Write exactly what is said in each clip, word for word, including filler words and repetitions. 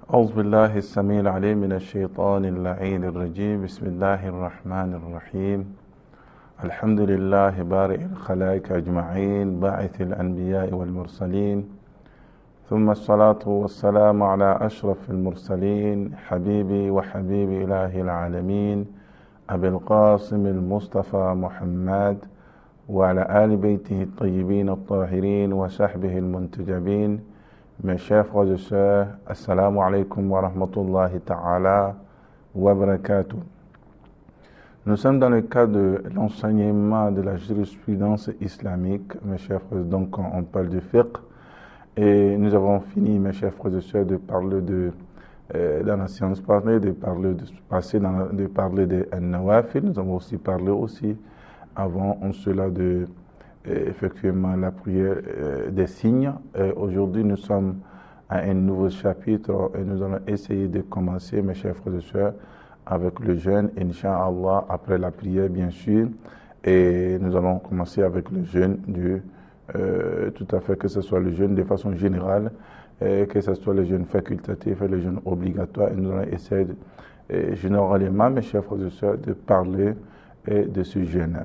أعوذ بالله السميع العليم من الشيطان اللعين الرجيم. بسم الله الرحمن الرحيم. الحمد لله بارئ الخلائق أجمعين، باعث الأنبياء والمرسلين، ثم الصلاة والسلام على أشرف المرسلين، حبيبي وحبيب إله العالمين أبي القاسم المصطفى محمد، وعلى آل بيته الطيبين الطاهرين وصحبه المنتجبين. Mes chers frères et sœurs, assalamu alaikum wa rahmatullahi ta'ala wa barakatuh. Nous sommes dans le cadre de l'enseignement de la jurisprudence islamique, mes chers frères. Donc, on parle du fiqh. Et nous avons fini, mes chers frères et sœurs, de parler de, euh, dans la science parlée, de parler de, passer dans la, de parler de an-nawafil. Nous avons aussi parlé aussi, avant en cela, de effectivement la prière euh, des signes. Euh, Aujourd'hui, nous sommes à un nouveau chapitre et nous allons essayer de commencer, mes chers frères et sœurs, avec le jeûne, Inch'Allah, après la prière, bien sûr. Et nous allons commencer avec le jeûne du, euh, tout à fait, que ce soit le jeûne de façon générale, et que ce soit le jeûne facultatif et le jeûne obligatoire. Et nous allons essayer, de, et généralement, mes chers frères et sœurs, de parler et de ce jeûne.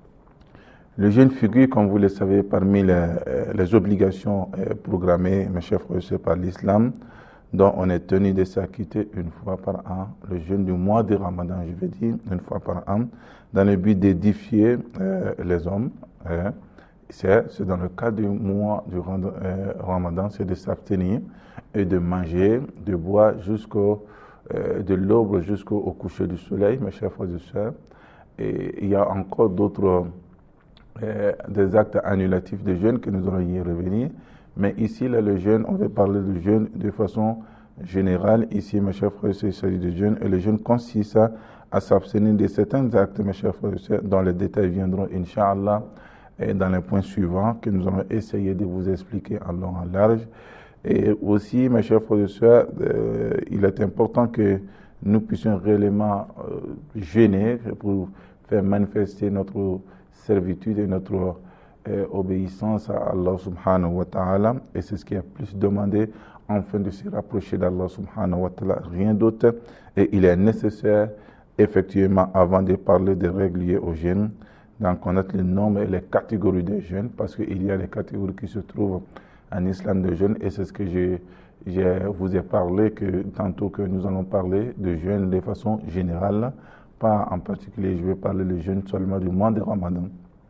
Le jeûne figure, comme vous le savez, parmi les, les obligations programmées, mes chers frères et sœurs, par l'islam, dont on est tenu de s'acquitter une fois par an, le jeûne du mois de Ramadan, je veux dire, une fois par an, dans le but d'édifier euh, les hommes. Hein. C'est dans le cadre du mois du euh, Ramadan, c'est de s'abstenir et de manger, de boire jusqu'au, euh, de l'aube jusqu'au coucher du soleil, mes chers frères et sœurs. Et il y a encore d'autres Euh, des actes annulatifs de jeûne que nous allons y revenir. Mais ici, là, le jeûne, on va parler de jeûne de façon générale. Ici, mes chers frères et sœurs, il s'agit de jeûne. Et le jeûne consiste à, à s'abstenir de certains actes, mes chers frères et sœurs, dont les détails viendront, Inch'Allah, et dans les points suivants que nous allons essayer de vous expliquer en long et en large. Et aussi, mes chers frères et sœurs, euh, il est important que nous puissions réellement euh, jeûner pour faire manifester notre servitude et notre euh, obéissance à Allah subhanahu wa ta'ala. Et c'est ce qui est plus demandé afin de se rapprocher d'Allah subhanahu wa ta'ala, rien d'autre. Et il est nécessaire, effectivement, avant de parler des règles liées au jeûne, d'en connaître les normes et les catégories des jeûnes, parce qu'il y a les catégories qui se trouvent en islam de jeûne. Et c'est ce que je, je vous ai parlé, que tantôt que nous allons parler de jeûne de façon générale. Pas en particulier, je vais parler le jeûne seulement du mois de Ramadan.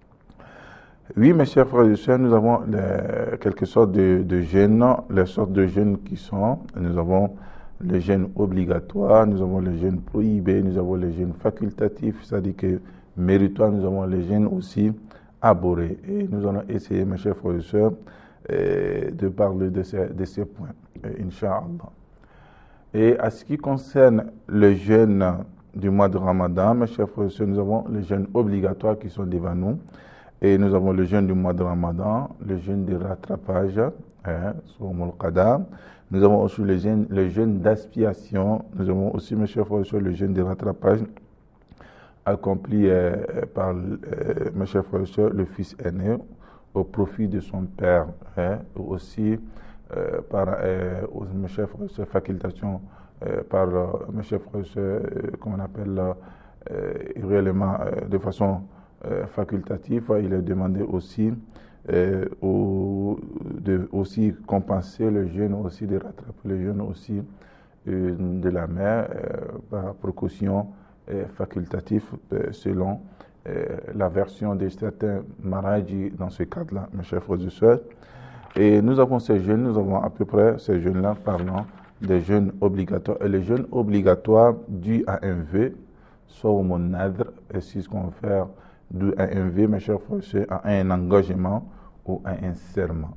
Oui, mes chers frères et sœurs, nous avons les, quelques sortes de, de jeûnes, les sortes de jeûnes qui sont, nous avons le jeûne obligatoire, nous avons le jeûne prohibé, nous avons le jeûne facultatif, c'est-à-dire que méritoire, nous avons le jeûne aussi abhorré. Et nous allons essayer, mes chers frères et sœurs, de parler de ces, de ces points, Inch'Allah. Et à ce qui concerne le jeûne du mois de Ramadan, mes chers frères et sœurs, nous avons les jeûnes obligatoires qui sont devant nous. Et nous avons le jeûne du mois de Ramadan, le jeûne de rattrapage, hein, Soumul Qada. Nous avons aussi le jeûne, le jeûne d'expiation. Nous avons aussi, mes chers frères et sœurs, le jeûne de rattrapage accompli euh, par, euh, mes chers frères et sœurs, le fils aîné au profit de son père. Hein, aussi euh, par, euh, mes chers frères et sœurs, facultation Euh, par euh, mes chers frères et sœurs, euh, comme on appelle euh, réellement euh, de façon euh, facultative. Il est demandé aussi euh, au, de aussi compenser le jeûne, aussi de rattraper le jeûne aussi euh, de la mère euh, par précaution euh, facultative euh, selon euh, la version de certains maraji dans ce cadre-là, mes chers frères et sœurs. Et nous avons ces jeûnes, nous avons à peu près ces jeûnes-là parlant des jeûnes obligatoires. Et les jeûnes obligatoires dus à un vœu, soit au mon nadr, et si ce qu'on fait dû à un vœu, mes chers frères, à un engagement ou à un serment.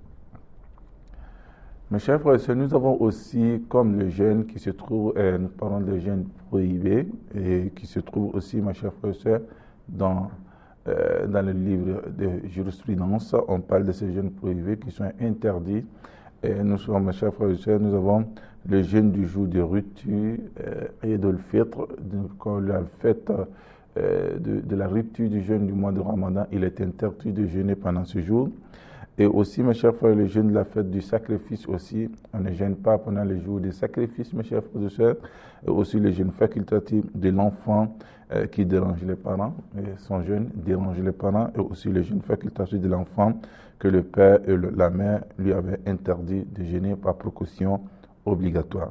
Mes chers frères, nous avons aussi, comme le jeûne qui se trouve, euh, nous parlons de jeûne prohibé, et qui se trouve aussi, mes chers frères, dans, euh, dans le livre de jurisprudence, on parle de ces jeûnes prohibés qui sont interdits. Et nous sommes, mes chers frères et sœurs, nous avons le jeûne du jour de rupture, Eid al-Fitr, quand la fête euh, de, de la rupture du jeûne du mois de Ramadan, il est interdit de jeûner pendant ce jour. Et aussi, mes chers frères, le jeûne de la fête du sacrifice aussi. On ne jeûne pas pendant les jours du sacrifice, mes chers frères et sœurs. Et aussi le jeûne facultatif de l'enfant euh, qui dérange les parents. Et son jeûne dérange les parents. Et aussi le jeûne facultatif de l'enfant que le père et le, la mère lui avaient interdit de jeûner par précaution obligatoire.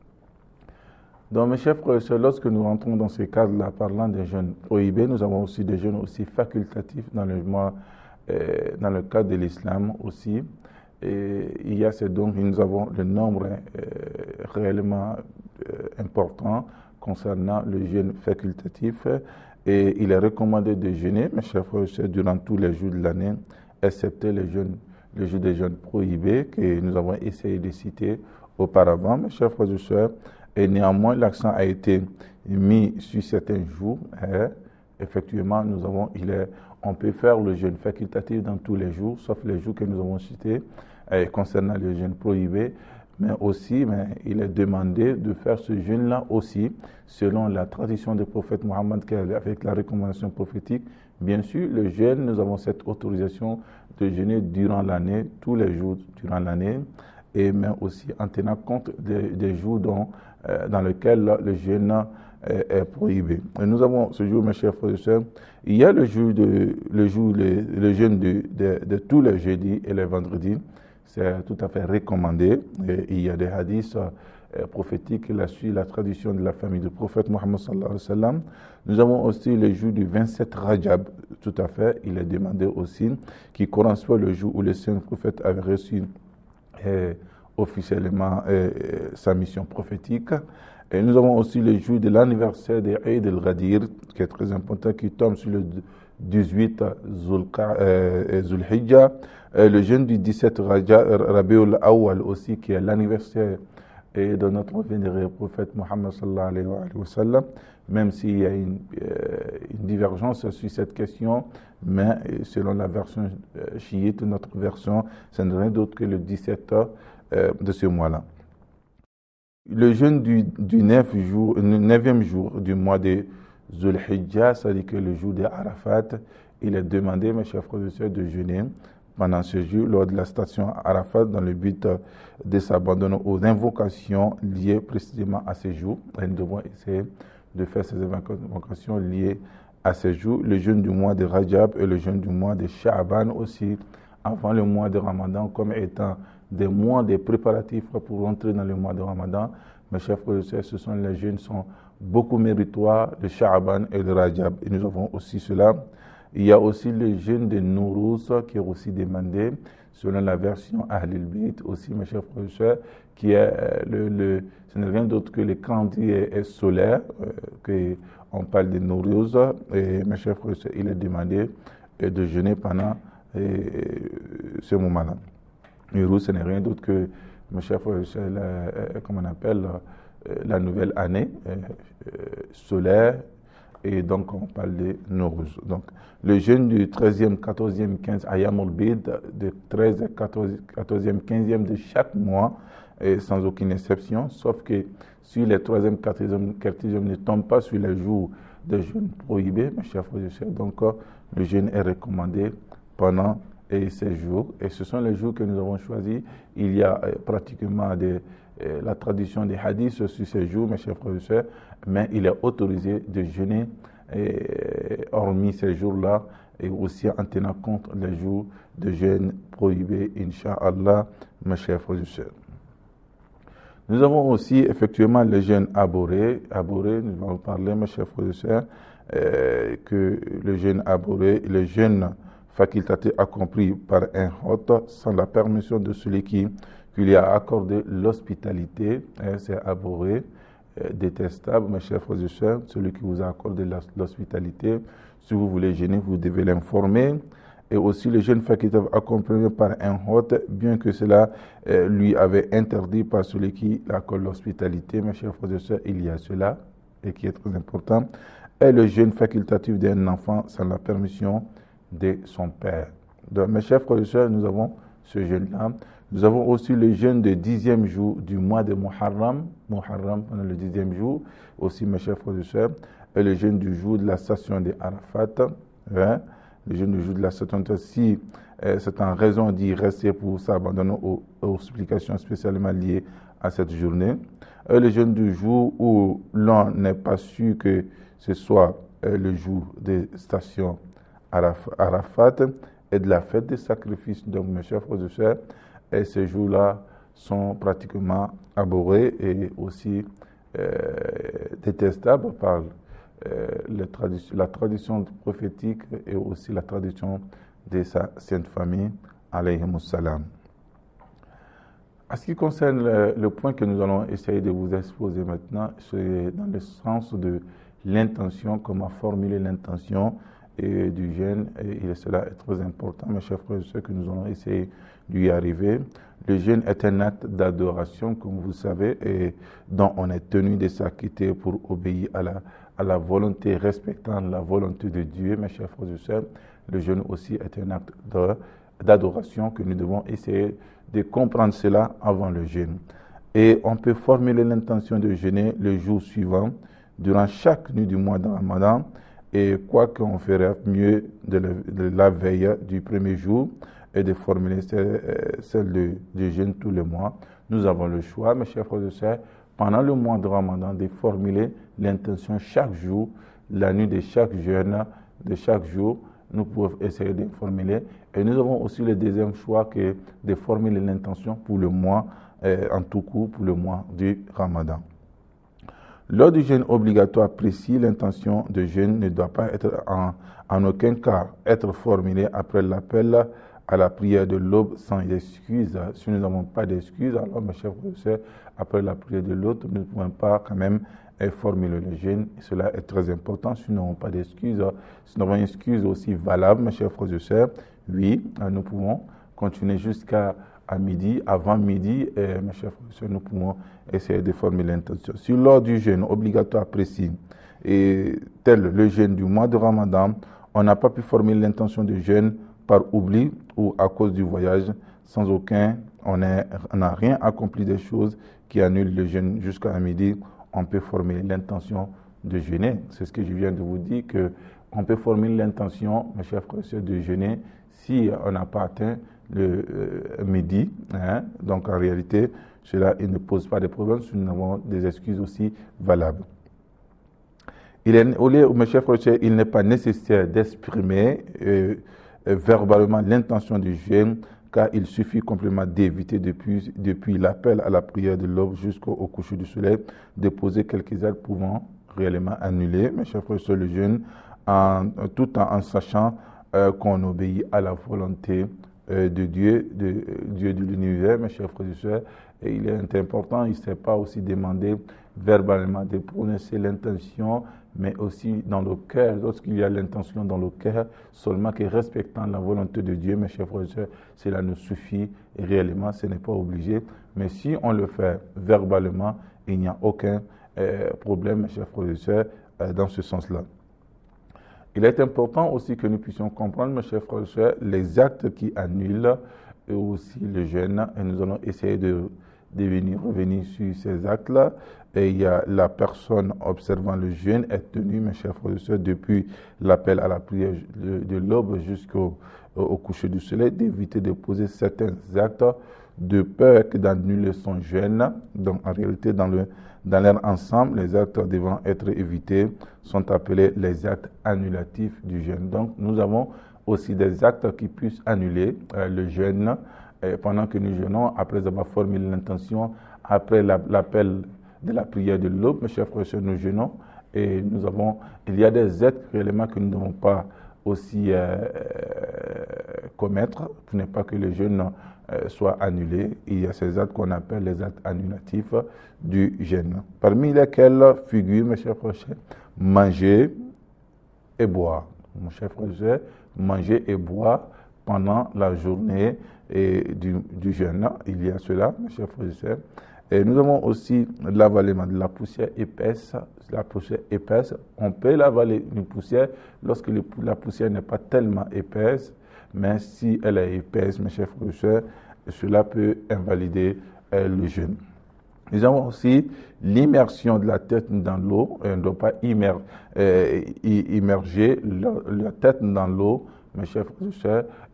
Donc, mes chers frères et sœurs, lorsque nous rentrons dans ce cadre-là, parlant des jeûnes prohibés, nous avons aussi des jeûnes aussi facultatifs dans le mois dans le cadre de l'islam aussi. Et il y a ce donc, nous avons le nombre euh, réellement euh, important concernant le jeûne facultatif. Et il est recommandé de jeûner, mes chers frères et sœurs, durant tous les jours de l'année, excepté les jeûnes, le jour des jeûnes prohibés que nous avons essayé de citer auparavant, mes chers frères et sœurs. Et néanmoins, l'accent a été mis sur certains jours. Hein. Effectivement, nous avons, il est on peut faire le jeûne facultatif dans tous les jours, sauf les jours que nous avons cités euh, concernant le jeûne prohibé. Mais aussi, mais il est demandé de faire ce jeûne-là aussi, selon la tradition du prophète Mohammed, avec la recommandation prophétique. Bien sûr, le jeûne, nous avons cette autorisation de jeûner durant l'année, tous les jours durant l'année, et mais aussi en tenant compte des, des jours dont, euh, dans lesquels le jeûne est prohibé. Et nous avons ce jour, mes chers frères et sœurs, il y a le jour de le jour le, le jeûne de, de, de tous les jeudis et les vendredis. C'est tout à fait recommandé. Et il y a des hadiths euh, prophétiques qui suivent la tradition de la famille du prophète Mohammed sallallahu alayhi wa sallam. Nous avons aussi le jour du vingt-sept Rajab, tout à fait. Il est demandé aussi, qui correspond le jour où le saint prophète avait reçu euh, officiellement euh, sa mission prophétique. Et nous avons aussi le jour de l'anniversaire de Eid el-Ghadir, qui est très important, qui tombe sur le dix-huit Zulhijjah. Le jeûne du dix-sept Rabiul Awwal aussi, qui est l'anniversaire de notre vénéré prophète Mohammed sallallahu alayhi wa sallam. Même s'il y a une, une divergence sur cette question, mais selon la version chiite, notre version, ce n'est rien d'autre que le dix-sept de ce mois-là. Le jeûne du, du neuvième jour du mois de Zulhijjah, c'est-à-dire que le jour de Arafat, il est demandé, mes chers frères et sœurs, de jeûner pendant ce jour, lors de la station Arafat, dans le but de s'abandonner aux invocations liées précisément à ce jour. Et nous devons essayer de faire ces invocations liées à ce jour. Le jeûne du mois de Rajab et le jeûne du mois de Sha'ban aussi, avant le mois de Ramadan, comme étant des mois de préparatifs pour rentrer dans le mois de Ramadan. Mes chers frères et sœurs, ce sont les jeûnes sont beaucoup méritoires de Sha'ban et de Rajab. Et nous avons aussi cela. Il y a aussi le jeûne de Nowruz qui est aussi demandé, selon la version Ahlul Bayt aussi, mes chers frères et sœurs, qui est le, le ce n'est rien d'autre que le calendrier solaire, euh, que on parle de Nowruz. Et mes chers frères et sœurs, il est demandé de jeûner pendant euh, ce moment-là. Nowruz, ce n'est rien d'autre que, mes chers frères et sœurs, la, comme on appelle, la nouvelle année euh, solaire, et donc on parle de Nowruz. Donc, le jeûne du treizième, quatorzième, quinzième Ayam al-Bid, de treize, quatorzième, quinzième de chaque mois, et sans aucune exception, sauf que si les troisième, quatorzième, quatorzième ne tombent pas sur les jours de jeûne prohibés, mes chers frères et sœurs, donc le jeûne est recommandé pendant et ces jours, et ce sont les jours que nous avons choisis. Il y a euh, pratiquement des, euh, la tradition des hadiths sur ces jours, mes chers frères et sœurs, mais il est autorisé de jeûner, et, hormis ces jours-là, et aussi en tenant compte des jours de jeûne prohibés, Inch'Allah, mes chers frères et sœurs. Nous avons aussi effectivement le jeûne abhorré. Abhorré, nous allons parler, mes chers frères et sœurs, euh, que le jeûne abhorré, le jeûne facultatif accompli par un hôte sans la permission de celui qui, qui lui a accordé l'hospitalité, hein, c'est abhorré, euh, détestable, mes chers frères et sœurs, celui qui vous a accordé l'hospitalité, si vous voulez jeûner, vous devez l'informer. Et aussi le jeûne facultatif accompli par un hôte, bien que cela euh, lui avait interdit par celui qui accorde l'hospitalité, mes chers frères et sœurs, il y a cela, et qui est très important, et le jeûne facultatif d'un enfant sans la permission de son père. Donc, mes chers frères et sœurs, nous avons ce jeûne-là. Nous avons aussi le jeûne du dixième jour du mois de Muharram, Muharram pendant le dixième jour, aussi mes chers frères et sœurs, et le jeûne du jour de la station de Arafat, hein, le jeûne du jour de la station, si euh, c'est en raison d'y rester pour s'abandonner aux, aux supplications spécialement liées à cette journée. Euh, le jeûne du jour où l'on n'est pas sûr que ce soit euh, le jour des stations Araf, Arafat et de la fête des sacrifices. Donc, mes chers frères et sœurs, et ces jours-là sont pratiquement abhorrés et aussi euh, détestables par euh, les traditions, la tradition prophétique et aussi la tradition de sa sainte famille, alayhimus salam. En ce qui concerne le, le point que nous allons essayer de vous exposer maintenant, c'est dans le sens de l'intention, comment formuler l'intention et du jeûne, et cela est très important, mes chers frères et sœurs, que nous allons essayer d'y arriver. Le jeûne est un acte d'adoration, comme vous savez, et dont on est tenu de s'acquitter pour obéir à la, à la volonté, respectant la volonté de Dieu, mes chers frères et sœurs. Le jeûne aussi est un acte de, d'adoration que nous devons essayer de comprendre cela avant le jeûne. Et on peut formuler l'intention de jeûner le jour suivant, durant chaque nuit du mois de Ramadan, et quoi qu'on ferait mieux de la, de la veille du premier jour et de formuler celle, celle de, de jeûne tous les mois. Nous avons le choix, mes chers frères et sœurs, pendant le mois de Ramadan, de formuler l'intention chaque jour, la nuit de chaque jeûne, de chaque jour. Nous pouvons essayer de formuler. Et nous avons aussi le deuxième choix que de formuler l'intention pour le mois, euh, en tout court, pour le mois du Ramadan. Lors du jeûne obligatoire précis, l'intention de jeûne ne doit pas être en, en aucun cas être formulée après l'appel à la prière de l'aube sans excuse. Si nous n'avons pas d'excuse, alors mes chers frères et sœurs, après la prière de l'aube, nous ne pouvons pas quand même formuler le jeûne. Cela est très important. Si nous n'avons pas d'excuse, si nous avons une excuse aussi valable, mes chers frères et sœurs, oui, nous pouvons continuer jusqu'à à midi, avant midi, et mes chers frères et sœurs, nous pouvons essayer de formuler l'intention. Si lors du jeûne obligatoire précis, et tel le jeûne du mois de Ramadan, on n'a pas pu formuler l'intention de jeûne par oubli ou à cause du voyage, sans aucun, on n'a rien accompli des choses qui annulent le jeûne jusqu'à midi, on peut formuler l'intention de jeûner. C'est ce que je viens de vous dire, que on peut formuler l'intention, mes chers frères et sœurs, de jeûner si on n'a pas atteint le euh, midi. Hein. Donc en réalité, cela il ne pose pas de problème si nous avons des excuses aussi valables. Il est, au lieu, mes chers frères et sœurs, il n'est pas nécessaire d'exprimer euh, euh, verbalement l'intention du jeûne, car il suffit complètement d'éviter depuis, depuis l'appel à la prière de l'aube jusqu'au coucher du soleil de poser quelques actes pouvant réellement annuler, mes chers frères et sœurs, le jeûne, en, tout en, en sachant euh, qu'on obéit à la volonté euh, de Dieu, de euh, Dieu de l'univers, mes chers frères et sœurs. Et il est important, il ne s'est pas aussi demandé verbalement de prononcer l'intention, mais aussi dans le cœur, lorsqu'il y a l'intention dans le cœur, seulement que respectant la volonté de Dieu, mes chers frères et sœurs, cela nous suffit et réellement, ce n'est pas obligé. Mais si on le fait verbalement, il n'y a aucun euh, problème, mes chers frères et sœurs, euh, dans ce sens-là. Il est important aussi que nous puissions comprendre, mes chers frères et sœurs, les actes qui annulent et aussi le jeûne, et nous allons essayer de de venir revenir sur ces actes-là. Et il y a la personne observant le jeûne est tenue, mes chers frères et sœurs, depuis l'appel à la prière de, de l'aube jusqu'au au coucher du soleil, d'éviter de poser certains actes de peur que d'annuler son jeûne. Donc en réalité, dans, le, dans leur ensemble, les actes devant être évités sont appelés les actes annulatifs du jeûne. Donc nous avons aussi des actes qui puissent annuler euh, le jeûne. Et pendant que nous jeûnons, après avoir formulé l'intention, après la, l'appel de la prière de l'aube, mes chers frères et sœurs, nous jeûnons et nous avons, il y a des actes réellement que nous ne devons pas aussi euh, commettre pour ne pas que le jeûne euh, soit annulé. Il y a ces actes qu'on appelle les actes annulatifs du jeûne. Parmi lesquels figurent, mes chers frères et sœurs, manger et boire. Mon cher frère et sœur, manger et boire pendant la journée et du, du jeûne. Il y a cela, mes chers frères et sœurs. Et nous avons aussi l'avalement de la poussière épaisse. La poussière épaisse, on peut l'avaler une poussière lorsque le, la poussière n'est pas tellement épaisse, mais si elle est épaisse, mes chers frères et sœurs, cela peut invalider euh, le jeûne. Nous avons aussi l'immersion de la tête dans l'eau. On ne doit pas immer, euh, immerger la, la têtre dans l'eau, mes chers frères et sœurs,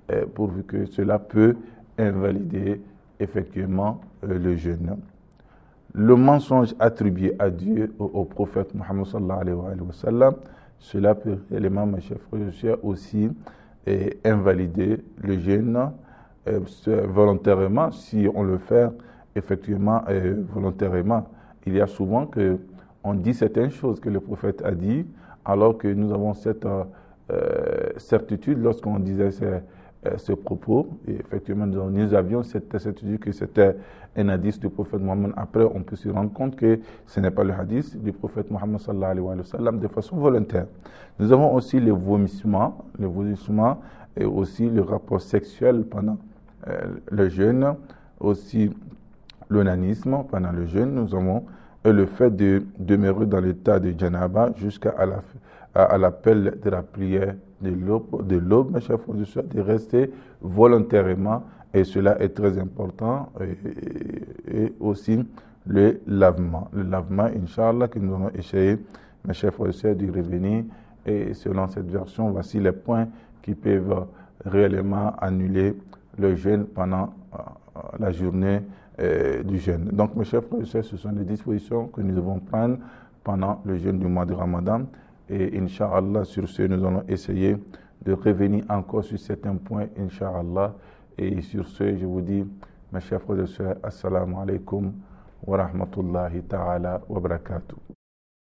euh, pourvu que cela peut invalider effectivement euh, le jeûne. Le mensonge attribué à Dieu, au, au prophète Mohammed sallallahu alayhi wa sallam, cela peut réellement, mes chers frères et sœurs, aussi euh, invalider le jeûne euh, volontairement, si on le fait effectivement euh, volontairement. Il y a souvent que on dit certaines choses que le prophète a dit, alors que nous avons cette euh, certitude lorsqu'on disait ces, euh, ce propos. Et effectivement, nous, nous avions cette certitude que c'était un hadith du prophète Mohammed. Après, on peut se rendre compte que ce n'est pas le hadith du prophète Mohammed sallallahu alayhi wa sallam de façon volontaire. Nous avons aussi le vomissement, le vomissement et aussi le rapport sexuel pendant euh, le jeûne, aussi l'onanisme pendant le jeûne. Nous avons euh, le fait de demeurer dans l'état de janaba jusqu'à la, à, à l'appel de la prière de l'aube, de l'aube, mes chers frères et sœurs, de rester volontairement, et cela est très important, et, et aussi le lavement. Le lavement, Inch'Allah, que nous allons essayer, mes chers frères et sœurs, d'y revenir, et selon cette version, voici les points qui peuvent réellement annuler le jeûne pendant la journée euh, du jeûne. Donc, mes chers frères et sœurs, ce sont les dispositions que nous devons prendre pendant le jeûne du mois de Ramadan. Et Inch'Allah, sur ce, nous allons essayer de revenir encore sur certains points, Inch'Allah. Et sur ce, je vous dis, mes chers frères et sœurs, Assalamu alaikum wa rahmatullahi ta'ala wa barakatuh.